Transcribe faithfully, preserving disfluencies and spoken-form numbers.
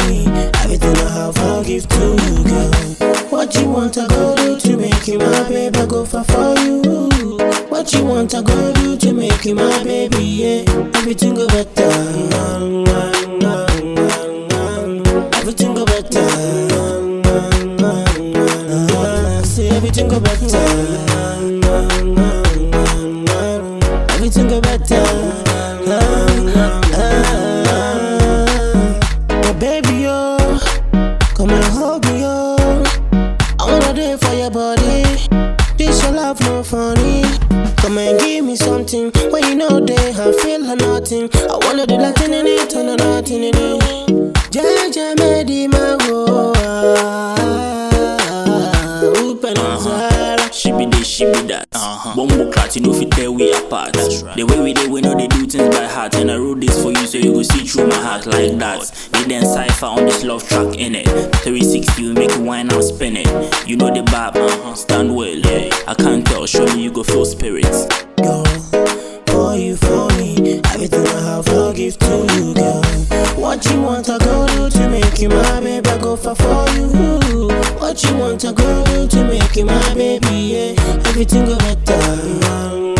me. Everything I have, I'll give to you, girl. What you want, I go do to make you my baby. I go for for you. What you want, I go do to make you my baby. Yeah, everything go better. Everything go better. See, everything go better. Everything go better. Oh baby, yo, come and hold me, yo. I wanna do for your body. This your love, no funny. Come and give me something when you know they have feel or nothing. I wanna do nothing in it, or nothing in it. Jaja made my wo. She be this, she be that. Uh-huh. One more clat, you know fit tell we apart. That's right. The way we did, we know they do things by heart. And I wrote this for you so you go see through my heart like that. They then cipher on this love track in it. three sixty, we make it wine and spin it. You know the vibe, uh-huh. Stand well, yeah. I can't tell, surely you go feel spirits. Girl, for you, for me, everything I have, I'll give to you, girl. What you want, I go do to make you my baby. I go for for you. What you want, I go do to make you my baby. Yeah, everything go better.